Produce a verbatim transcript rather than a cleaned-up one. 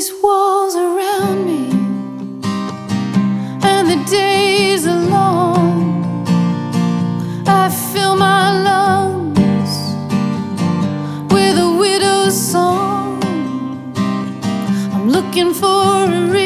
these walls around me, and the days are long. I fill my lungs with a widow's song. I'm looking for a